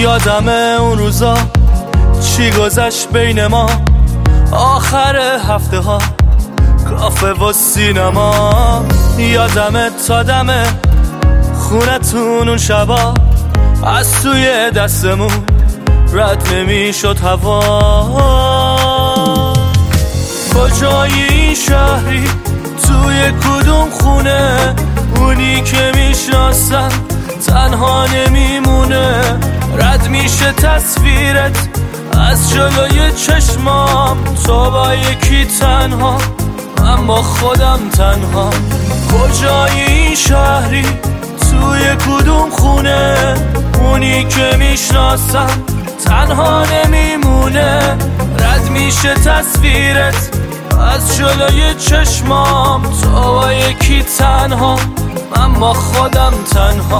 یادمه اون روزا چی گذشت بین ما، آخر هفته ها کافه و سینما. یادمه تا دمه خونتون اون شبا از توی دستمون رد نمیشد هوا. کجای این شهری، توی کدوم خونه، اونی که میشناسم تنها نمیمونه. رد میشه تصویرت از جلوی چشمام، تو با یکی تنها من با خودم تنها. کجای این شهری، توی کدوم خونه، اونی که میشناسم تنها نمیمونه. رد میشه تصویرت از جلوی چشمام، تو با یکی تنها من با خودم تنها.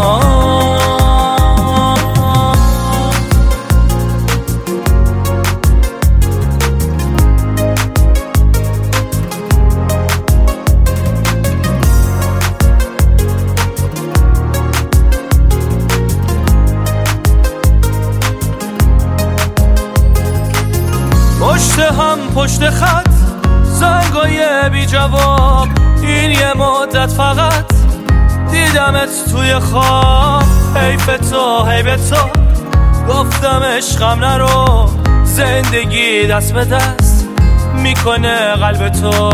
پشت هم پشت خط زنگای بی جواب، این یه مدت فقط دیدمت توی خواب. حیف تو حیف تو گفتم عشقم نرو، زندگی دست به دست میکنه قلب تو.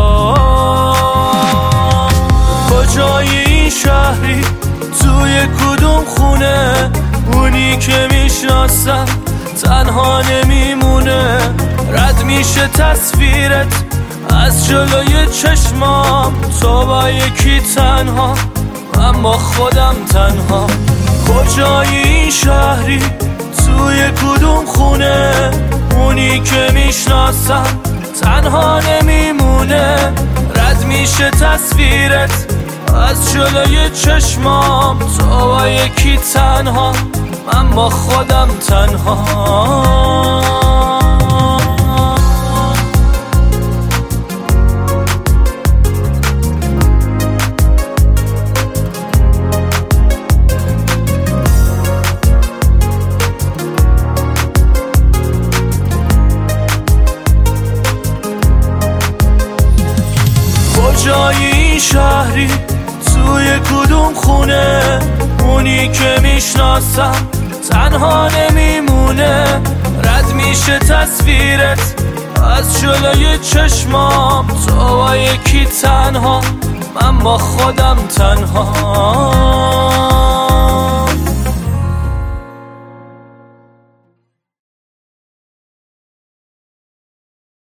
کجای این شهری، توی کدوم خونه، اونی که میشناسم تنها نمیمونه. رد میشه تصویرت از جلوی چشمام، تو با یکی تنها من با خودم تنها. کجای این شهری، توی کدوم خونه، اونی که میشناسم تنها نمیمونه. رد میشه تصویرت از جلوی چشمام، تو با یکی تنها من با خودم تنها. کجای این شهری، توی کدوم خونه، اونی که میشناسم تنها نمیمونه. رد میشه تصویرت از جلوی چشمام، تو با یکی تنها من با خودم تنها.